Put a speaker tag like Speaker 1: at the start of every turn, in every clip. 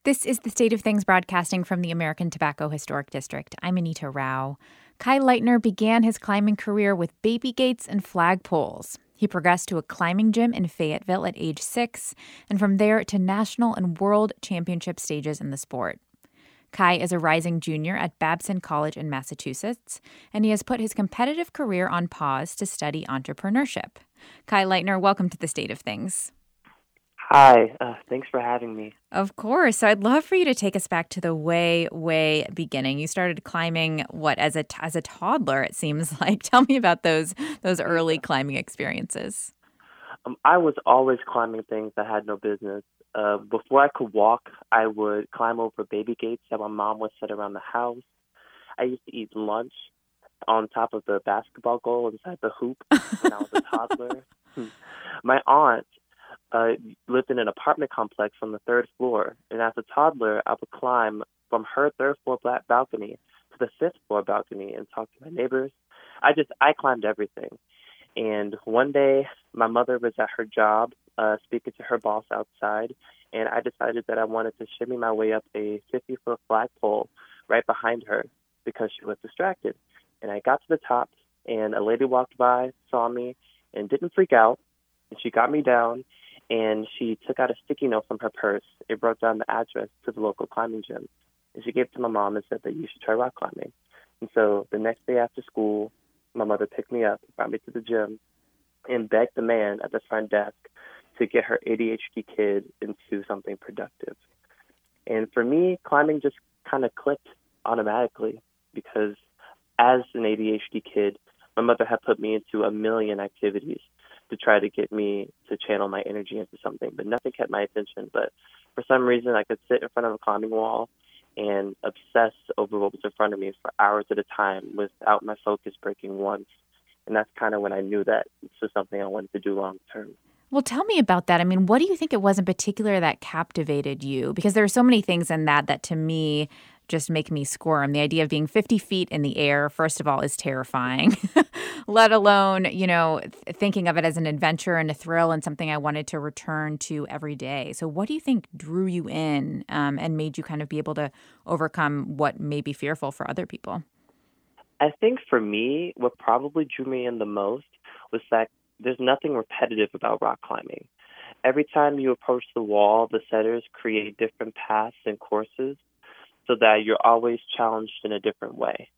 Speaker 1: This is the State of Things broadcasting from the American Tobacco Historic District. I'm Anita Rao. Kai Lightner began his climbing career with baby gates and flagpoles. He progressed to a climbing gym in Fayetteville at age 6, and from there to national and world championship stages in the sport. Kai is a rising junior at Babson College in Massachusetts, and he has put his competitive career on pause to study entrepreneurship. Kai Lightner, welcome to the State of Things.
Speaker 2: Hi, thanks for having me.
Speaker 1: Of course. So I'd love for you to take us back to the way beginning. You started climbing, as a toddler, it seems like. Tell me about those early climbing experiences.
Speaker 2: I was always climbing things I had no business. Before I could walk, I would climb over baby gates that my mom would set around the house. I used to eat lunch on top of the basketball goal inside the hoop when I was a toddler. My aunt lived in an apartment complex on the third floor, and as a toddler, I would climb from her third floor balcony to the fifth floor balcony and talk to my neighbors. I climbed everything. And one day, my mother was at her job speaking to her boss outside, and I decided that I wanted to shimmy my way up a 50-foot flagpole right behind her because she was distracted. And I got to the top, and a lady walked by, saw me, and didn't freak out. And she got me down, and she took out a sticky note from her purse. It wrote down the address to the local climbing gym. And she gave it to my mom and said that you should try rock climbing. And so the next day after school, my mother picked me up, brought me to the gym, and begged the man at the front desk to get her ADHD kid into something productive. And for me, climbing just kind of clicked automatically because as an ADHD kid, my mother had put me into a million activities to try to get me to channel my energy into something, but nothing kept my attention. But for some reason, I could sit in front of a climbing wall and obsess over what was in front of me for hours at a time without my focus breaking once. And that's kind of when I knew that this was something I wanted to do long term.
Speaker 1: Well, tell me about that. I mean, what do you think it was in particular that captivated you? Because there are so many things in that to me just make me squirm. The idea of being 50 feet in the air, first of all, is terrifying, let alone, thinking of it as an adventure and a thrill and something I wanted to return to every day. So what do you think drew you in and made you kind of be able to overcome what may be fearful for other people?
Speaker 2: I think for me, what probably drew me in the most was that there's nothing repetitive about rock climbing. Every time you approach the wall, the setters create different paths and courses so that you're always challenged in a different way.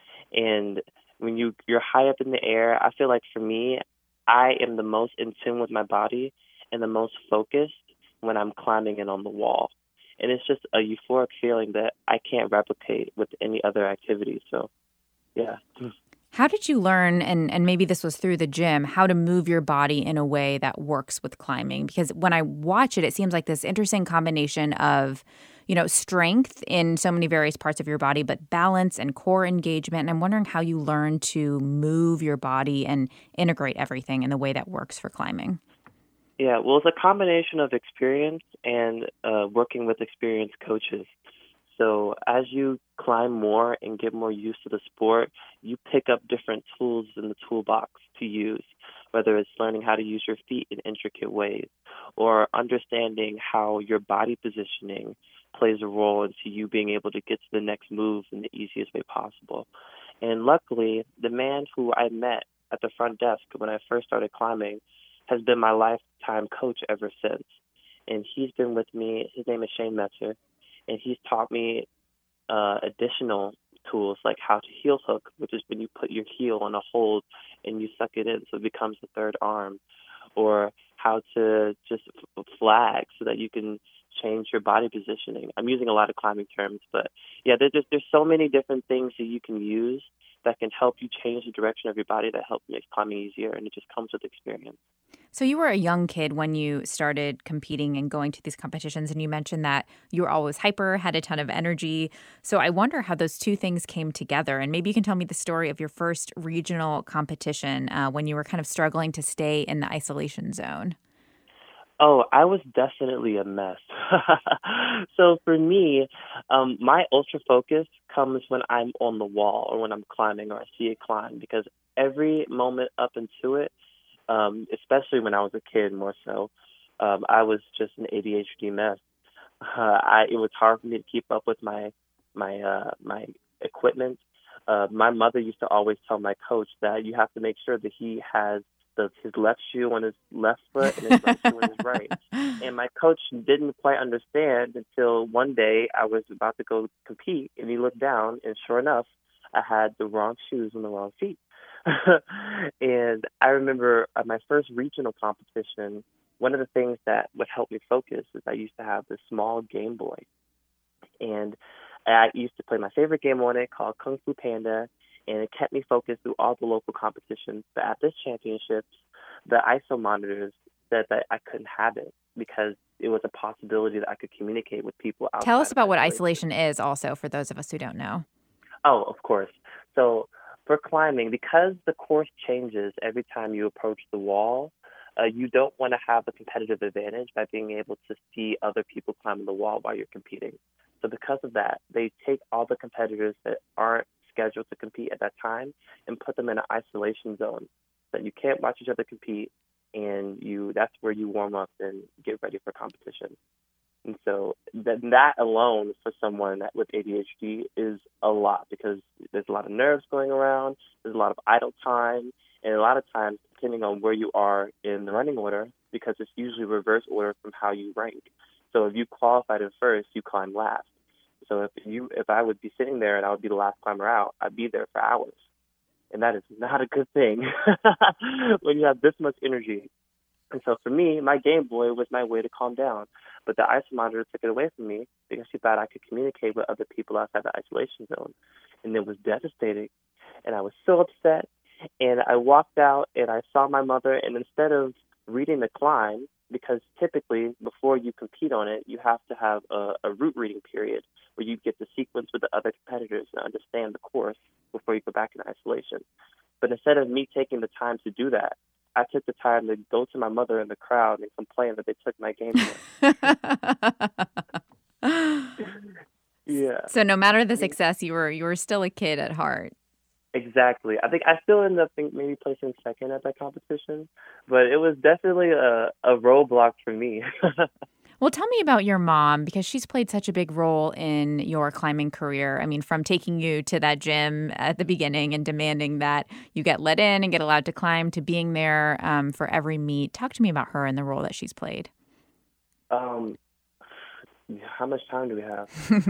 Speaker 2: And when you're high up in the air, I feel like for me, I am the most in tune with my body and the most focused when I'm climbing in on the wall. And it's just a euphoric feeling that I can't replicate with any other activity. So, yeah.
Speaker 1: How did you learn, and maybe this was through the gym, how to move your body in a way that works with climbing? Because when I watch it, it seems like this interesting combination of, strength in so many various parts of your body, but balance and core engagement. And I'm wondering how you learn to move your body and integrate everything in the way that works for climbing.
Speaker 2: Yeah, well, it's a combination of experience and working with experienced coaches. So as you climb more and get more used to the sport, you pick up different tools in the toolbox to use, whether it's learning how to use your feet in intricate ways or understanding how your body positioning plays a role into you being able to get to the next move in the easiest way possible. And luckily, the man who I met at the front desk when I first started climbing has been my lifetime coach ever since. And he's been with me. His name is Shane Metzer. And he's taught me additional tools like how to heel hook, which is when you put your heel on a hold and you suck it in so it becomes the third arm, or how to just flag so that you can change your body positioning. I'm using a lot of climbing terms, but yeah, there's so many different things that you can use that can help you change the direction of your body that help make climbing easier, and it just comes with experience.
Speaker 1: So you were a young kid when you started competing and going to these competitions, and you mentioned that you were always hyper, had a ton of energy. So I wonder how those two things came together, and maybe you can tell me the story of your first regional competition when you were kind of struggling to stay in the isolation zone.
Speaker 2: Oh, I was definitely a mess. So for me, my ultra focus comes when I'm on the wall or when I'm climbing or I see it climb, because every moment up into it, especially when I was a kid more so, I was just an ADHD mess. It was hard for me to keep up with my equipment. My mother used to always tell my coach that you have to make sure that he has his left shoe on his left foot and his right shoe on his right. And my coach didn't quite understand until one day I was about to go compete, and he looked down, and sure enough, I had the wrong shoes on the wrong feet. And I remember at my first regional competition, one of the things that would help me focus is I used to have this small Game Boy. And I used to play my favorite game on it called Kung Fu Panda, and it kept me focused through all the local competitions. But at this championships, the ISO monitors said that I couldn't have it because it was a possibility that I could communicate with people outside.
Speaker 1: Tell us about what isolation is also for those of us who don't know.
Speaker 2: Oh, of course. So for climbing, because the course changes every time you approach the wall, you don't want to have a competitive advantage by being able to see other people climbing the wall while you're competing. So because of that, they take all the competitors that aren't scheduled to compete at that time and put them in an isolation zone so that you can't watch each other compete, and that's where you warm up and get ready for competition. And so that alone for someone with ADHD is a lot because there's a lot of nerves going around, there's a lot of idle time, and a lot of times, depending on where you are in the running order, because it's usually reverse order from how you rank. So if you qualified in first, you climb last. So if I would be sitting there and I would be the last climber out, I'd be there for hours. And that is not a good thing when you have this much energy. And so for me, my Game Boy was my way to calm down. But the ISO monitor took it away from me because she thought I could communicate with other people outside the isolation zone. And it was devastating. And I was so upset. And I walked out and I saw my mother. And instead of reading the climb, because typically before you compete on it, you have to have a route reading period where you get to sequence with the other competitors and understand the course before you go back in isolation. But instead of me taking the time to do that, I took the time to go to my mother in the crowd and complain that they took my Game Boy. Yeah.
Speaker 1: So no matter the success, you were still a kid at heart.
Speaker 2: Exactly. I think I still ended up maybe placing second at that competition, but it was definitely a roadblock for me.
Speaker 1: Well, tell me about your mom, because she's played such a big role in your climbing career. I mean, from taking you to that gym at the beginning and demanding that you get let in and get allowed to climb to being there for every meet. Talk to me about her and the role that she's played.
Speaker 2: How much time do we have?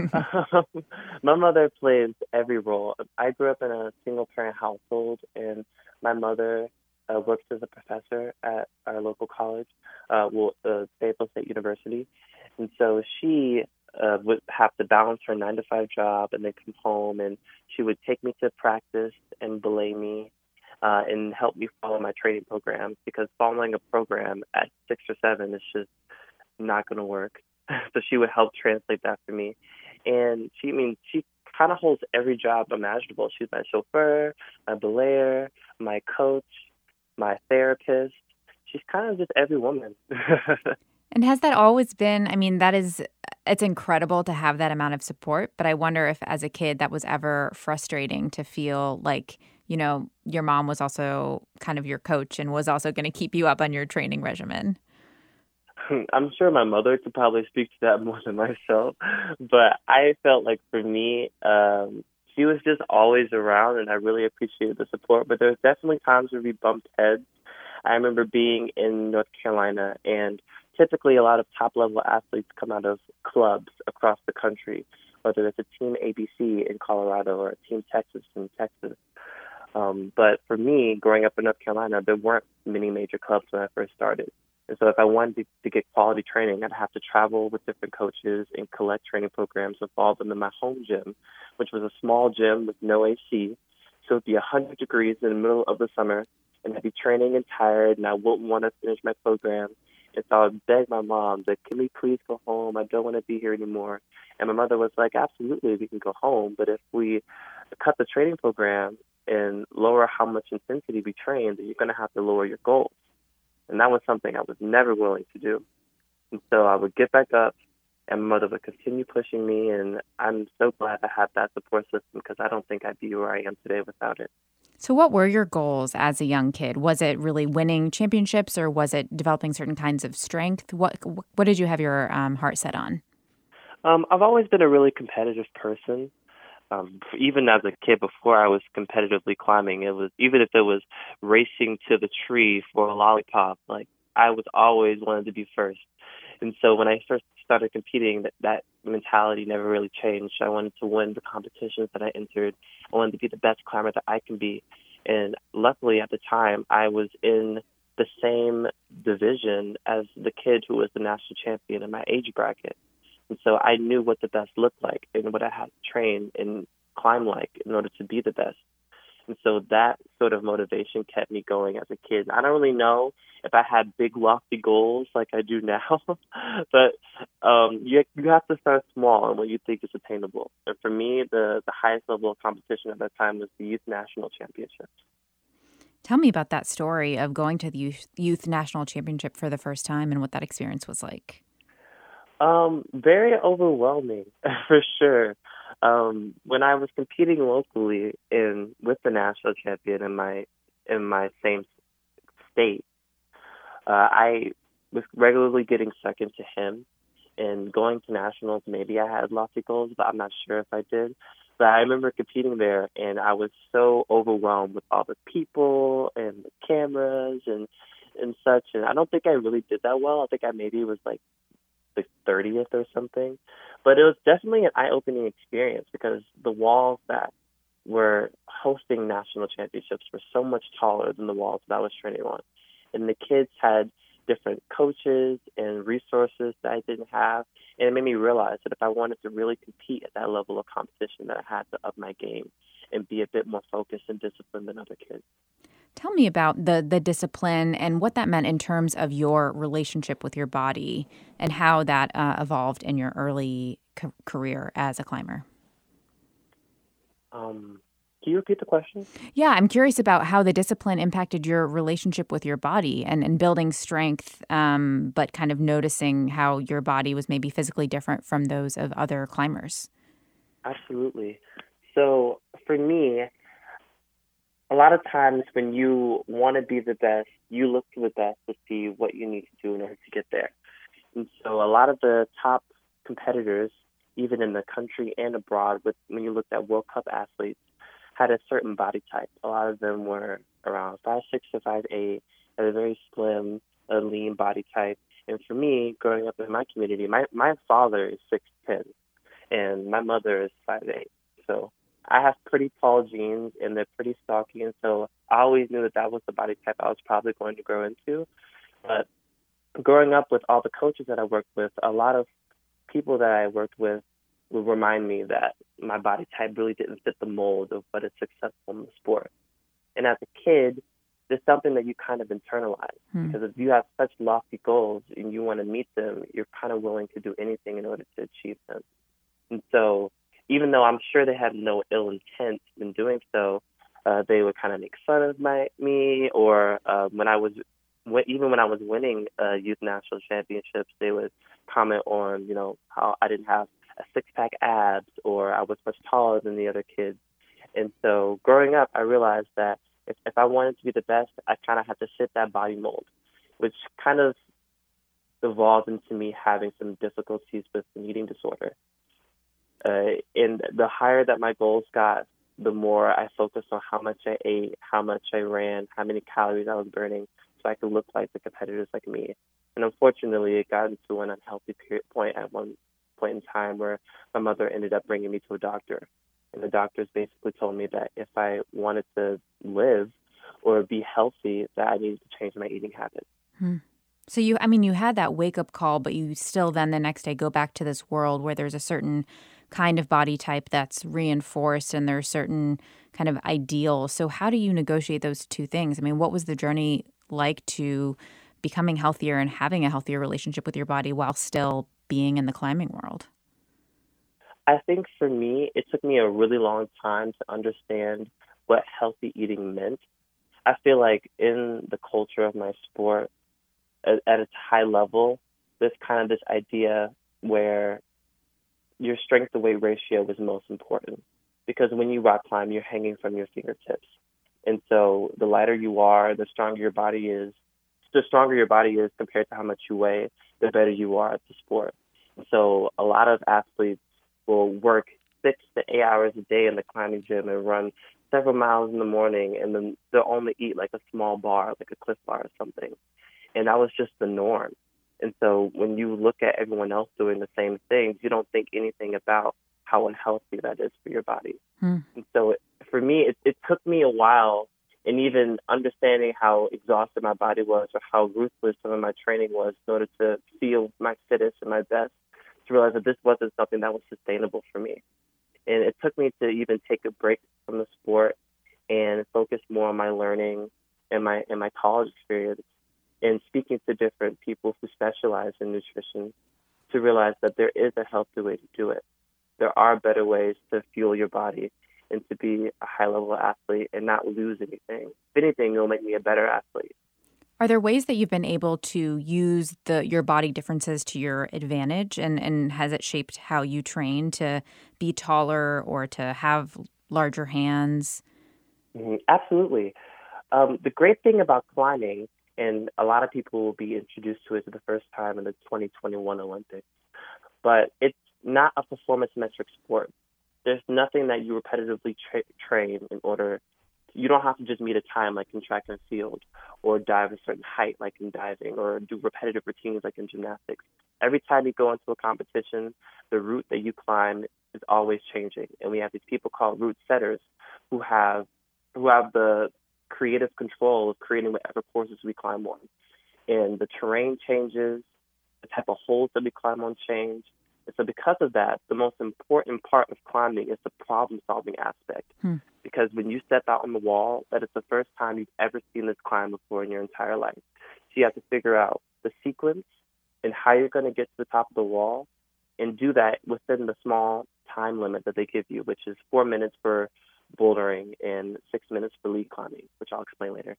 Speaker 2: My mother plays every role. I grew up in a single-parent household, and my mother works as a professor at our local college, Fayetteville State University. And so she would have to balance her 9-to-5 job and then come home, and she would take me to practice and belay me and help me follow my training programs, because following a program at 6 or 7 is just not going to work. So she would help translate that for me. And she kind of holds every job imaginable. She's my chauffeur, my belayer, my coach, my therapist. She's kind of just every woman.
Speaker 1: And has that always been, I mean, it's incredible to have that amount of support, but I wonder if as a kid that was ever frustrating to feel like, you know, your mom was also kind of your coach and was also going to keep you up on your training regimen.
Speaker 2: I'm sure my mother could probably speak to that more than myself, but I felt like for me, she was just always around, and I really appreciated the support. But there's definitely times where we bumped heads. I remember being in North Carolina, and typically a lot of top-level athletes come out of clubs across the country, whether it's a Team ABC in Colorado or a Team Texas in Texas. But for me, growing up in North Carolina, there weren't many major clubs when I first started. And so if I wanted to get quality training, I'd have to travel with different coaches and collect training programs and follow them in my home gym, which was a small gym with no AC. So it'd be 100 degrees in the middle of the summer, and I'd be training and tired, and I wouldn't want to finish my program. And so I would beg my mom that, can we please go home? I don't want to be here anymore. And my mother was like, absolutely, we can go home. But if we cut the training program and lower how much intensity we train, then you're going to have to lower your goals. And that was something I was never willing to do. And so I would get back up, and my mother would continue pushing me. And I'm so glad I had that support system, because I don't think I'd be where I am today without it.
Speaker 1: So what were your goals as a young kid? Was it really winning championships, or was it developing certain kinds of strength? What did you have your heart set on?
Speaker 2: I've always been a really competitive person. Even as a kid, before I was competitively climbing, it was even if it was racing to the tree for a lollipop, like I was always wanted to be first. And so when I first started competing, that mentality never really changed. I wanted to win the competitions that I entered. I wanted to be the best climber that I can be. And luckily at the time, I was in the same division as the kid who was the national champion in my age bracket. And so I knew what the best looked like and what I had to train and climb like in order to be the best. And so that sort of motivation kept me going as a kid. I don't really know if I had big, lofty goals like I do now, but you have to start small and what you think is attainable. And for me, the highest level of competition at that time was the Youth National Championship.
Speaker 1: Tell me about that story of going to the Youth National Championship for the first time and what that experience was like.
Speaker 2: Very overwhelming for sure. When I was competing locally with the national champion in my same state, I was regularly getting second to him. And going to nationals, maybe I had lofty goals, but I'm not sure if I did. But I remember competing there, and I was so overwhelmed with all the people and the cameras and such. And I don't think I really did that well. I think I maybe was like the 30th or something. But it was definitely an eye-opening experience because the walls that were hosting national championships were so much taller than the walls that I was training on. And the kids had different coaches and resources that I didn't have. And it made me realize that if I wanted to really compete at that level of competition, that I had to up my game and be a bit more focused and disciplined than other kids.
Speaker 1: Tell me about the discipline and what that meant in terms of your relationship with your body and how that evolved in your early career as a climber.
Speaker 2: Can you repeat the question?
Speaker 1: Yeah, I'm curious about how the discipline impacted your relationship with your body and building strength, but kind of noticing how your body was maybe physically different from those of other climbers.
Speaker 2: Absolutely. So for me, a lot of times when you want to be the best, you look to the best to see what you need to do in order to get there. And so a lot of the top competitors, even in the country and abroad, when you looked at World Cup athletes, had a certain body type. A lot of them were around 5'6" to 5'8", had a very slim, lean body type. And for me, growing up in my community, my father is 6'10", and my mother is 5'8". So I have pretty tall genes, and they're pretty stocky, and so I always knew that was the body type I was probably going to grow into. But growing up with all the coaches that I worked with, a lot of people that I worked with would remind me that my body type really didn't fit the mold of what is successful in the sport. And as a kid, there's something that you kind of internalize. Because if you have such lofty goals and you want to meet them, you're kind of willing to do anything in order to achieve them. And so even though I'm sure they had no ill intent in doing so, they would kind of make fun of me, or when I was winning youth national championships, they would comment on, how I didn't have a six-pack abs, or I was much taller than the other kids. And so growing up, I realized that if I wanted to be the best, I kind of had to fit that body mold, which kind of evolved into me having some difficulties with an eating disorder. And the higher that my goals got, the more I focused on how much I ate, how much I ran, how many calories I was burning, so I could look like the competitors like me. And unfortunately, it got into an unhealthy point at one point in time where my mother ended up bringing me to a doctor. And the doctors basically told me that if I wanted to live or be healthy, that I needed to change my eating habits.
Speaker 1: So you had that wake-up call, but you still then the next day go back to this world where there's a certain kind of body type that's reinforced and there's certain kind of ideals. So how do you negotiate those two things? I mean, what was the journey like to becoming healthier and having a healthier relationship with your body while still being in the climbing world?
Speaker 2: I think for me, it took me a really long time to understand what healthy eating meant. I feel like in the culture of my sport, at its high level, there's kind of this idea where your strength to weight ratio is most important, because when you rock climb, you're hanging from your fingertips. And so the lighter you are, the stronger your body is. The stronger your body is compared to how much you weigh, the better you are at the sport. So a lot of athletes will work 6 to 8 hours a day in the climbing gym and run several miles in the morning, and then they'll only eat like a small bar, like a Cliff Bar or something. And that was just the norm. And so when you look at everyone else doing the same things, you don't think anything about how unhealthy that is for your body.
Speaker 1: Hmm.
Speaker 2: And so for me, it took me a while, and even understanding how exhausted my body was or how ruthless some of my training was in order to feel my fittest and my best, to realize that this wasn't something that was sustainable for me. And it took me to even take a break from the sport and focus more on my learning and my college experience and speaking to different people who specialize in nutrition to realize that there is a healthy way to do it. There are better ways to fuel your body and to be a high-level athlete and not lose anything. If anything, it'll make me a better athlete.
Speaker 1: Are there ways that you've been able to use your body differences to your advantage? And has it shaped how you train to be taller or to have larger hands?
Speaker 2: Absolutely. The great thing about climbing, and a lot of people will be introduced to it for the first time in the 2021 Olympics, but it's not a performance metric sport. There's nothing that you repetitively train in order. You don't have to just meet a time like in track and field, or dive a certain height like in diving, or do repetitive routines like in gymnastics. Every time you go into a competition, the route that you climb is always changing, and we have these people called route setters who have the creative control of creating whatever courses we climb on. And the terrain changes, the type of holes that we climb on change. And so because of that, the most important part of climbing is the problem-solving aspect. Because when you step out on the wall, that is the first time you've ever seen this climb before in your entire life. So you have to figure out the sequence and how you're going to get to the top of the wall and do that within the small time limit that they give you, which is 4 minutes for bouldering and 6 minutes for lead climbing, which I'll explain later.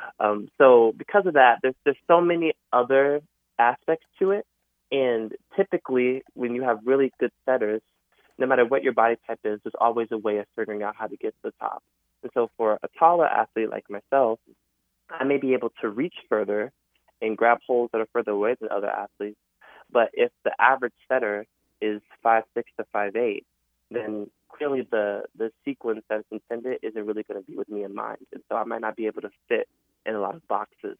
Speaker 2: So because of that, there's so many other aspects to it. And typically, when you have really good setters, no matter what your body type is, there's always a way of figuring out how to get to the top. And so for a taller athlete like myself, I may be able to reach further and grab holes that are further away than other athletes. But if the average setter is 5'6" to 5'8", then clearly the sequence that's intended isn't really going to be with me in mind. And so I might not be able to fit in a lot of boxes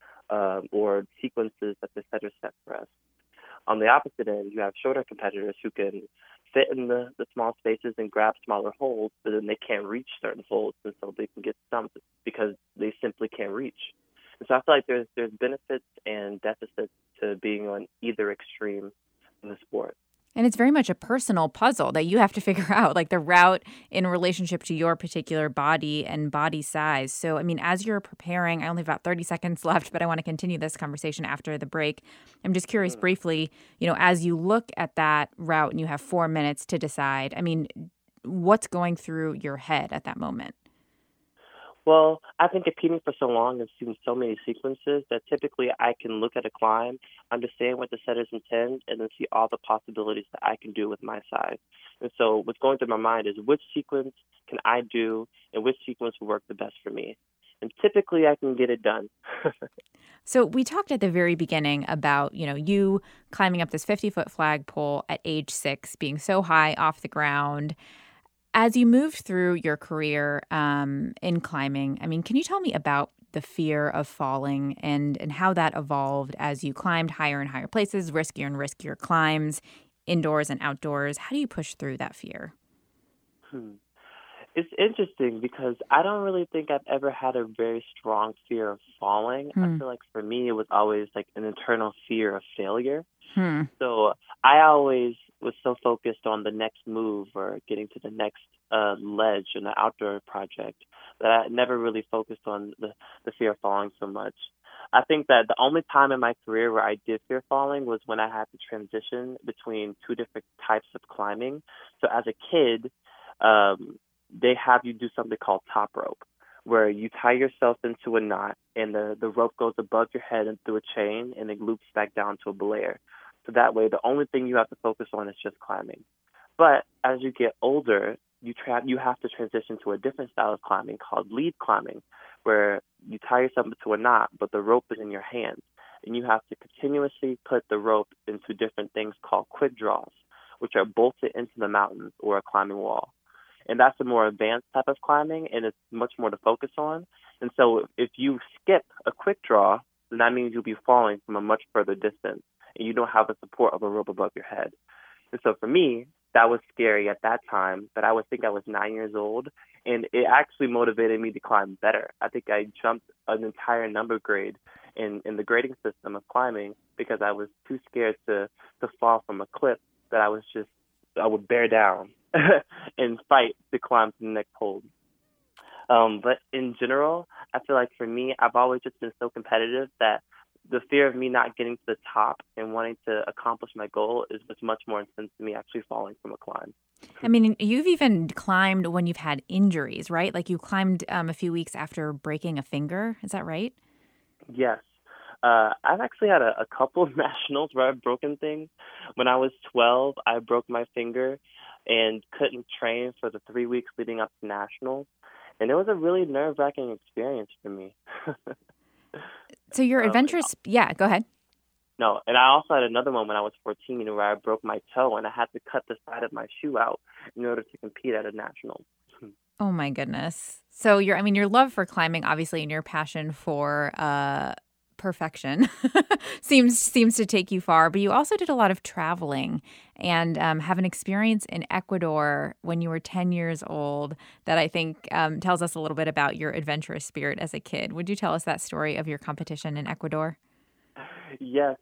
Speaker 2: or sequences that the setter set for us. On the opposite end, you have shorter competitors who can fit in the small spaces and grab smaller holes, but then they can't reach certain holes, and so they can get stumped because they simply can't reach. And so I feel like there's benefits and deficits to being on either extreme in the sport.
Speaker 1: And it's very much a personal puzzle that you have to figure out, like the route in relationship to your particular body and body size. So, I mean, as you're preparing, I only have about 30 seconds left, but I want to continue this conversation after the break. I'm just curious briefly, as you look at that route and you have 4 minutes to decide, I mean, what's going through your head at that moment?
Speaker 2: Well, I've been competing for so long and seen so many sequences that typically I can look at a climb, understand what the setters intend, and then see all the possibilities that I can do with my size. And so what's going through my mind is which sequence can I do and which sequence will work the best for me. And typically I can get it done.
Speaker 1: So we talked at the very beginning about, you climbing up this 50-foot flagpole at age 6, being so high off the ground. As you moved through your career in climbing, I mean, can you tell me about the fear of falling and how that evolved as you climbed higher and higher places, riskier and riskier climbs, indoors and outdoors? How do you push through that fear?
Speaker 2: It's interesting because I don't really think I've ever had a very strong fear of falling. I feel like for me, it was always like an internal fear of failure. So I always was so focused on the next move or getting to the next ledge in the outdoor project that I never really focused on the fear of falling so much. I think that the only time in my career where I did fear falling was when I had to transition between two different types of climbing. So as a kid, they have you do something called top rope, where you tie yourself into a knot and the rope goes above your head and through a chain and it loops back down to a belayer. So that way, the only thing you have to focus on is just climbing. But as you get older, you have to transition to a different style of climbing called lead climbing, where you tie yourself into a knot, but the rope is in your hands. and you have to continuously put the rope into different things called quick draws, which are bolted into the mountains or a climbing wall. And that's a more advanced type of climbing, and it's much more to focus on. And so if you skip a quick draw, then that means you'll be falling from a much further distance, and you don't have the support of a rope above your head. And so for me, that was scary at that time, but I would think I was 9 years old, and it actually motivated me to climb better. I think I jumped an entire number grade in the grading system of climbing because I was too scared to fall from a cliff that I would bear down and fight to climb to the next hold. But in general, I feel like for me, I've always just been so competitive that the fear of me not getting to the top and wanting to accomplish my goal is much more intense than me actually falling from a climb.
Speaker 1: I mean, you've even climbed when you've had injuries, right? Like you climbed a few weeks after breaking a finger. Is that right?
Speaker 2: Yes. I've actually had a couple of nationals where I've broken things. When I was 12, I broke my finger and couldn't train for the 3 weeks leading up to nationals. And it was a really nerve-wracking experience for me.
Speaker 1: So you're adventurous. Yeah, go ahead.
Speaker 2: No, and I also had another one when I was 14 where I broke my toe and I had to cut the side of my shoe out in order to compete at a national.
Speaker 1: Oh my goodness. So your love for climbing, obviously, and your passion for perfection seems to take you far, but you also did a lot of traveling and have an experience in Ecuador when you were 10 years old that I think tells us a little bit about your adventurous spirit as a kid. Would you tell us that story of your competition in Ecuador?
Speaker 2: Yes.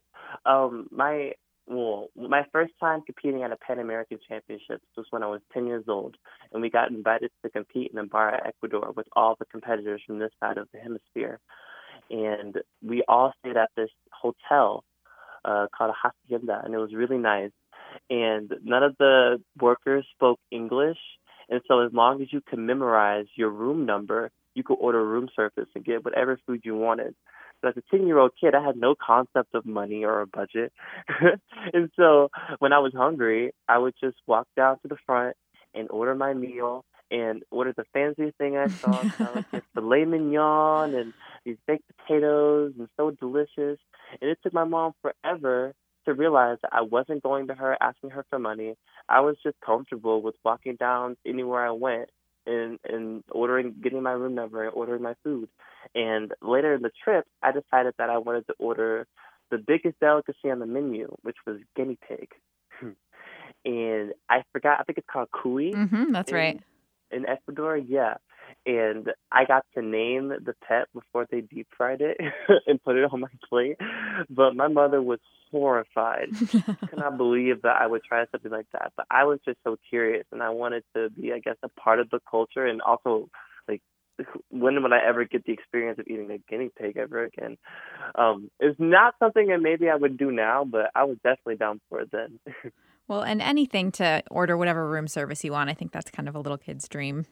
Speaker 2: My first time competing at a Pan American Championships was when I was 10 years old, and we got invited to compete in Ibarra, Ecuador, with all the competitors from this side of the hemisphere. And we all stayed at this hotel called a hacienda, and it was really nice. And none of the workers spoke English, and so as long as you could memorize your room number, you could order room service and get whatever food you wanted. So as a 10-year-old kid, I had no concept of money or a budget. And so when I was hungry, I would just walk down to the front and order my meal and order the fanciest thing I saw. So I would get filet mignon and these baked potatoes and so delicious. And it took my mom forever to realize that I wasn't going to her, asking her for money. I was just comfortable with walking down anywhere I went and ordering, getting my room number and ordering my food. And later in the trip, I decided that I wanted to order the biggest delicacy on the menu, which was guinea pig. And I forgot, I think it's called cuy.
Speaker 1: That's right.
Speaker 2: In Ecuador, yeah. And I got to name the pet before they deep fried it and put it on my plate. But my mother was horrified. She could not believe that I would try something like that. But I was just so curious, and I wanted to be, I guess, a part of the culture. And also, like, when would I ever get the experience of eating a guinea pig ever again? It's not something that maybe I would do now, but I was definitely down for it then.
Speaker 1: Well, and anything to order whatever room service you want. I think that's kind of a little kid's dream.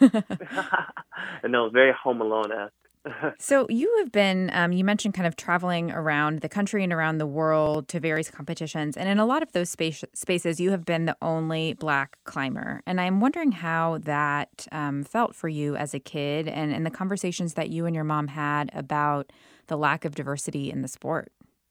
Speaker 2: And no, very Home Alone-esque.
Speaker 1: So you have been, you mentioned kind of traveling around the country and around the world to various competitions. And in a lot of those spaces, you have been the only Black climber. And I'm wondering how that felt for you as a kid and the conversations that you and your mom had about the lack of diversity in the sport.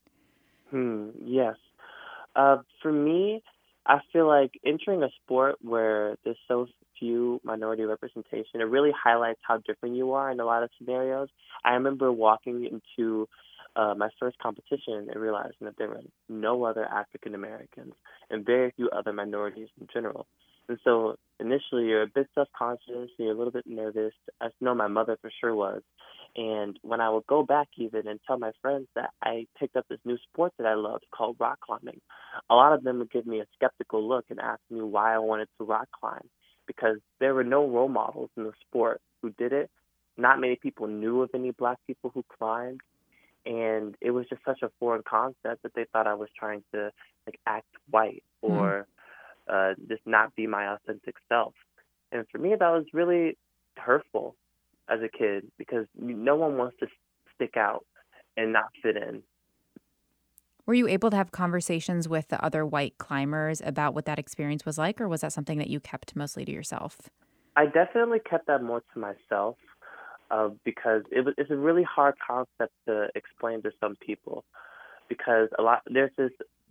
Speaker 2: Yes. For me, I feel like entering a sport where there's so few minority representation, it really highlights how different you are in a lot of scenarios. I remember walking into my first competition and realizing that there were no other African Americans and very few other minorities in general. And so initially you're a bit self-conscious, you're a little bit nervous. I know my mother for sure was. And when I would go back even and tell my friends that I picked up this new sport that I loved called rock climbing, a lot of them would give me a skeptical look and ask me why I wanted to rock climb, because there were no role models in the sport who did it. Not many people knew of any Black people who climbed. And it was just such a foreign concept that they thought I was trying to act white or just not be my authentic self. And for me, that was really hurtful as a kid because no one wants to stick out and not fit in.
Speaker 1: Were you able to have conversations with the other white climbers about what that experience was like, or was that something that you kept mostly to yourself?
Speaker 2: I definitely kept that more to myself because it's a really hard concept to explain to some people. because there's this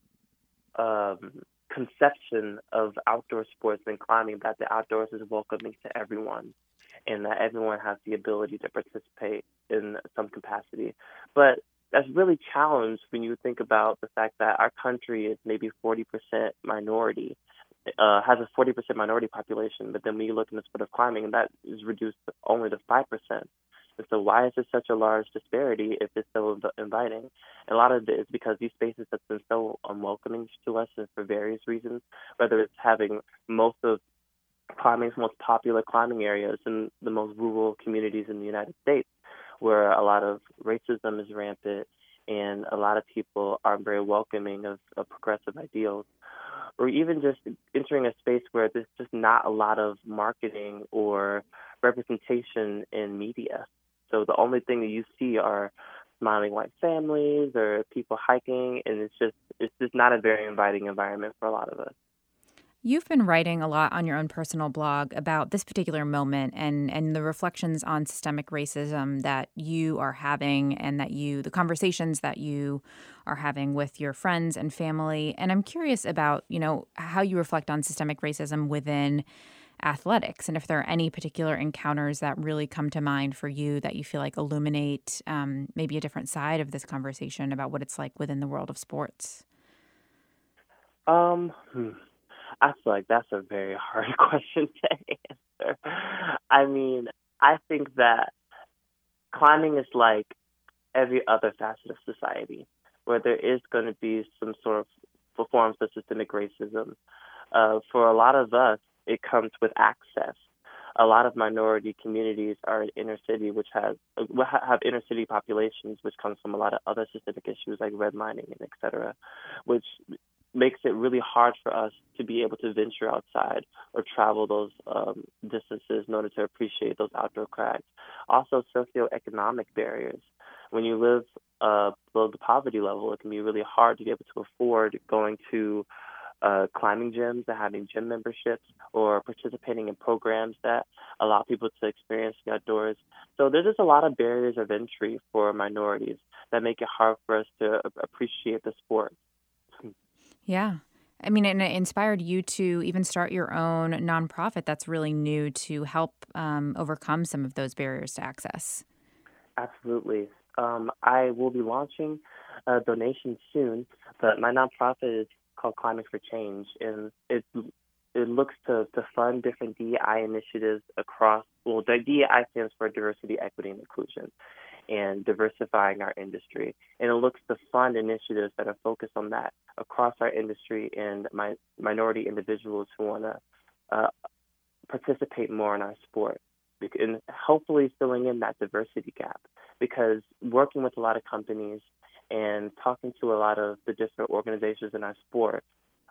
Speaker 2: conception of outdoor sports and climbing that the outdoors is welcoming to everyone and that everyone has the ability to participate in some capacity. But that's really challenged when you think about the fact that our country is maybe 40% minority, has a 40% minority population, but then when you look in the sport of climbing, that is reduced only to 5%. And so why is there such a large disparity if it's so inviting? And a lot of it is because these spaces have been so unwelcoming to us and for various reasons, whether it's having most of climbing's most popular climbing areas in the most rural communities in the United States, where a lot of racism is rampant and a lot of people aren't very welcoming of progressive ideals, or even just entering a space where there's just not a lot of marketing or representation in media. So the only thing that you see are smiling white families or people hiking, and it's just not a very inviting environment for a lot of us.
Speaker 1: You've been writing a lot on your own personal blog about this particular moment and the reflections on systemic racism that you are having and the conversations that you are having with your friends and family. And I'm curious about, how you reflect on systemic racism within athletics and if there are any particular encounters that really come to mind for you that you feel like illuminate maybe a different side of this conversation about what it's like within the world of sports.
Speaker 2: I feel like that's a very hard question to answer. I mean, I think that climbing is like every other facet of society, where there is going to be some sort of forms of systemic racism. For a lot of us, it comes with access. A lot of minority communities are in inner city, which have inner city populations, which comes from a lot of other systemic issues like redlining and et cetera, which makes it really hard for us to be able to venture outside or travel those distances in order to appreciate those outdoor crags. Also, socioeconomic barriers. When you live below the poverty level, it can be really hard to be able to afford going to climbing gyms and having gym memberships or participating in programs that allow people to experience the outdoors. So there's just a lot of barriers of entry for minorities that make it hard for us to appreciate the sport.
Speaker 1: Yeah. I mean, and it inspired you to even start your own nonprofit that's really new to help overcome some of those barriers to access.
Speaker 2: Absolutely. I will be launching a donation soon, but my nonprofit is called Climbing for Change, and it looks to fund different DEI initiatives across, the DEI stands for diversity, equity, and inclusion, and diversifying our industry. And it looks to fund initiatives that are focused on that across our industry and minority individuals who want to participate more in our sport, and hopefully filling in that diversity gap. Because working with a lot of companies and talking to a lot of the different organizations in our sport,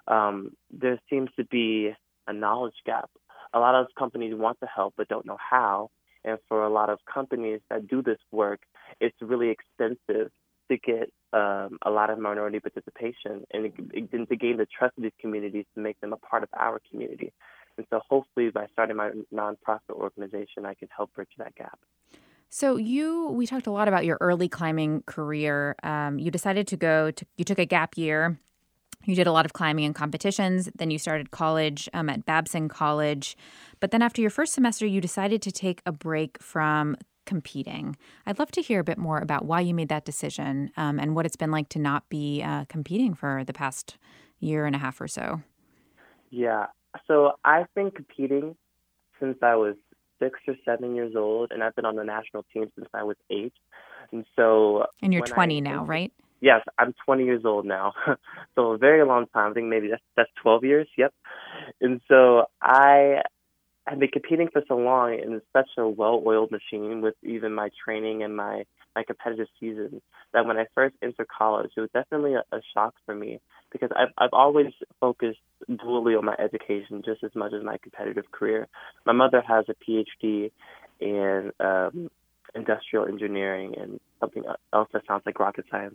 Speaker 2: there seems to be a knowledge gap. A lot of companies want to help but don't know how. And for a lot of companies that do this work, it's really expensive to get a lot of minority participation and to gain the trust of these communities to make them a part of our community. And so hopefully by starting my nonprofit organization, I can help bridge that gap.
Speaker 1: So we talked a lot about your early climbing career. You decided you took a gap year. You did a lot of climbing and competitions. Then you started college at Babson College. But then after your first semester, you decided to take a break from competing. I'd love to hear a bit more about why you made that decision and what it's been like to not be competing for the past year and a half or so.
Speaker 2: Yeah. So I've been competing since I was 6 or 7 years old, and I've been on the national team since I was 8. And so,
Speaker 1: and you're 20 now, right?
Speaker 2: Yes, I'm 20 years old now. So a very long time. I think maybe that's 12 years. Yep. And so I have been competing for so long, and it's such a well-oiled machine with even my training and my competitive season that when I first entered college, it was definitely a shock for me because I've always focused dually on my education just as much as my competitive career. My mother has a PhD in industrial engineering and something else that sounds like rocket science.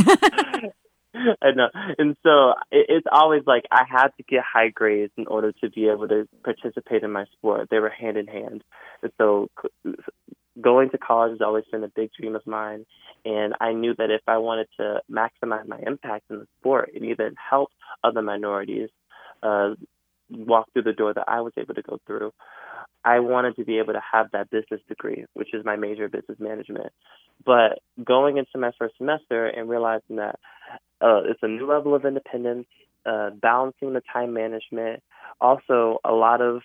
Speaker 2: I know. And so it's always like I had to get high grades in order to be able to participate in my sport. They were hand in hand. And so going to college has always been a big dream of mine. And I knew that if I wanted to maximize my impact in the sport and even help other minorities walk through the door that I was able to go through, I wanted to be able to have that business degree, which is my major, business management. But going into my first semester and realizing that it's a new level of independence, balancing the time management, also a lot of,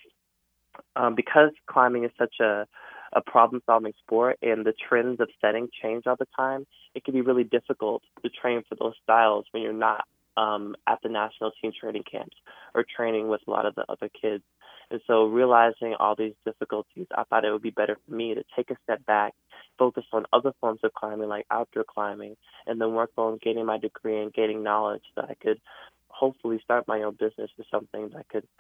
Speaker 2: because climbing is such a problem-solving sport and the trends of setting change all the time, it can be really difficult to train for those styles when you're not at the national team training camps or training with a lot of the other kids. And so realizing all these difficulties, I thought it would be better for me to take a step back, focus on other forms of climbing like outdoor climbing, and then work on getting my degree and gaining knowledge so that I could hopefully start my own business or something that could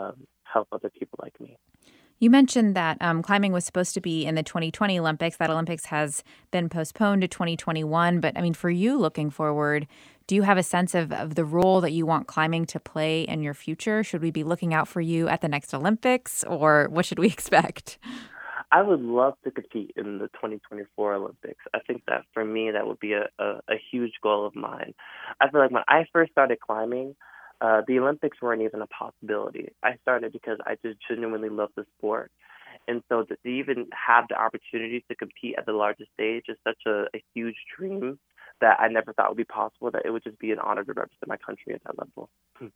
Speaker 2: help other people like me.
Speaker 1: You mentioned that climbing was supposed to be in the 2020 Olympics. That Olympics has been postponed to 2021. But, I mean, for you looking forward, do you have a sense of the role that you want climbing to play in your future? Should we be looking out for you at the next Olympics, or what should we expect?
Speaker 2: I would love to compete in the 2024 Olympics. I think that for me, that would be a huge goal of mine. I feel like when I first started climbing, the Olympics weren't even a possibility. I started because I just genuinely love the sport. And so to even have the opportunity to compete at the largest stage is such a huge dream that I never thought would be possible, that it would just be an honor to represent my country at that level.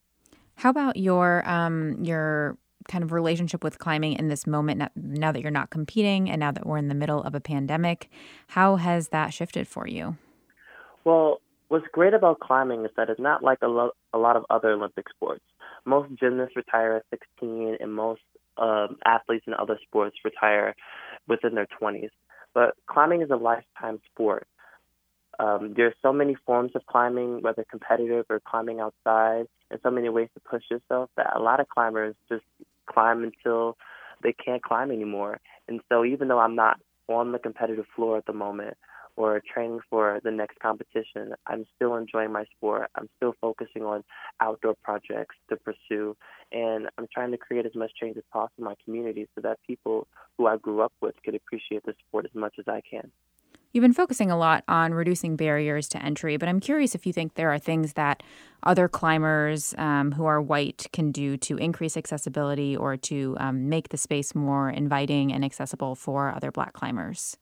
Speaker 1: How about your kind of relationship with climbing in this moment, now that you're not competing and now that we're in the middle of a pandemic? How has that shifted for you?
Speaker 2: Well, what's great about climbing is that it's not like a lot of other Olympic sports. Most gymnasts retire at 16, and most athletes in other sports retire within their 20s. But climbing is a lifetime sport. There's so many forms of climbing, whether competitive or climbing outside, and so many ways to push yourself that a lot of climbers just climb until they can't climb anymore. And so even though I'm not on the competitive floor at the moment or training for the next competition, I'm still enjoying my sport. I'm still focusing on outdoor projects to pursue, and I'm trying to create as much change as possible in my community so that people who I grew up with could appreciate the sport as much as I can.
Speaker 1: You've been focusing a lot on reducing barriers to entry, but I'm curious if you think there are things that other climbers who are white can do to increase accessibility or to make the space more inviting and accessible for other Black climbers.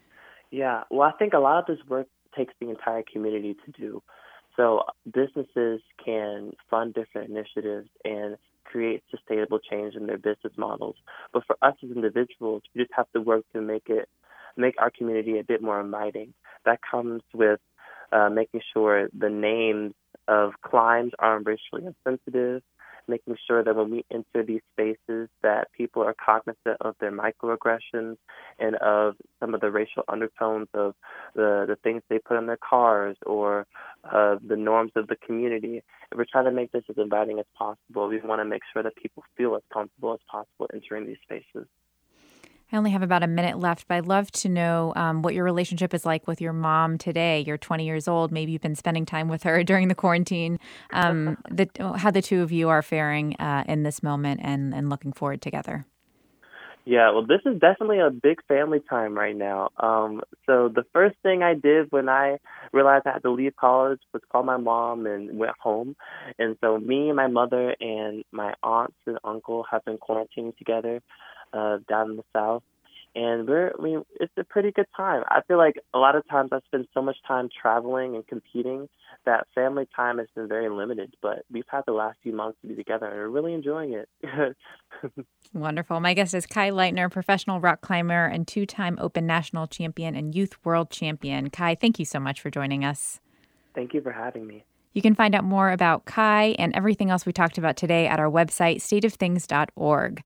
Speaker 2: Yeah, well, I think a lot of this work takes the entire community to do. So businesses can fund different initiatives and create sustainable change in their business models. But for us as individuals, we just have to work to make our community a bit more inviting. That comes with making sure the names of climbs aren't racially insensitive, making sure that when we enter these spaces that people are cognizant of their microaggressions and of some of the racial undertones of the things they put in their cars or the norms of the community. If we're trying to make this as inviting as possible, we want to make sure that people feel as comfortable as possible entering these spaces.
Speaker 1: I only have about a minute left, but I'd love to know what your relationship is like with your mom today. You're 20 years old. Maybe you've been spending time with her during the quarantine. How the two of you are faring in this moment and looking forward together.
Speaker 2: Yeah, well, this is definitely a big family time right now. So the first thing I did when I realized I had to leave college was call my mom and went home. And so me, my mother, and my aunts and uncle have been quarantining together down in the South. And it's a pretty good time. I feel like a lot of times I spend so much time traveling and competing that family time has been very limited. But we've had the last few months to be together, and we're really enjoying it.
Speaker 1: Wonderful. My guest is Kai Lightner, professional rock climber and two-time Open National Champion and Youth World Champion. Kai, thank you so much for joining us.
Speaker 2: Thank you for having me.
Speaker 1: You can find out more about Kai and everything else we talked about today at our website, stateofthings.org.